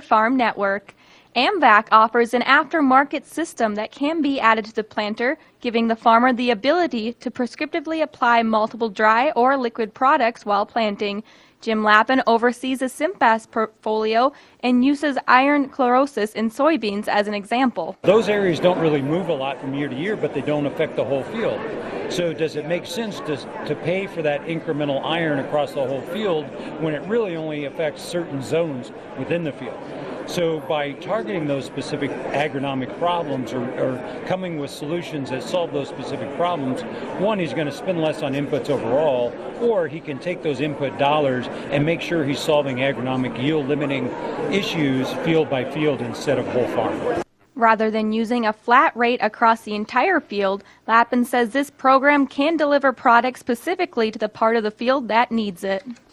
farm network. AMVAC offers an aftermarket system that can be added to the planter, giving the farmer the ability to prescriptively apply multiple dry or liquid products while planting. Jim Lappin oversees a SIMPAS portfolio and uses iron chlorosis in soybeans as an example. Those areas don't really move a lot from year to year, but they don't affect the whole field. So does it make sense to pay for that incremental iron across the whole field when it really only affects certain zones within the field? So by targeting those specific agronomic problems or coming with solutions that solve those specific problems, one, he's going to spend less on inputs overall, or he can take those input dollars and make sure he's solving agronomic yield limiting issues field by field instead of whole farm. Rather than using a flat rate across the entire field, Lappin says this program can deliver products specifically to the part of the field that needs it.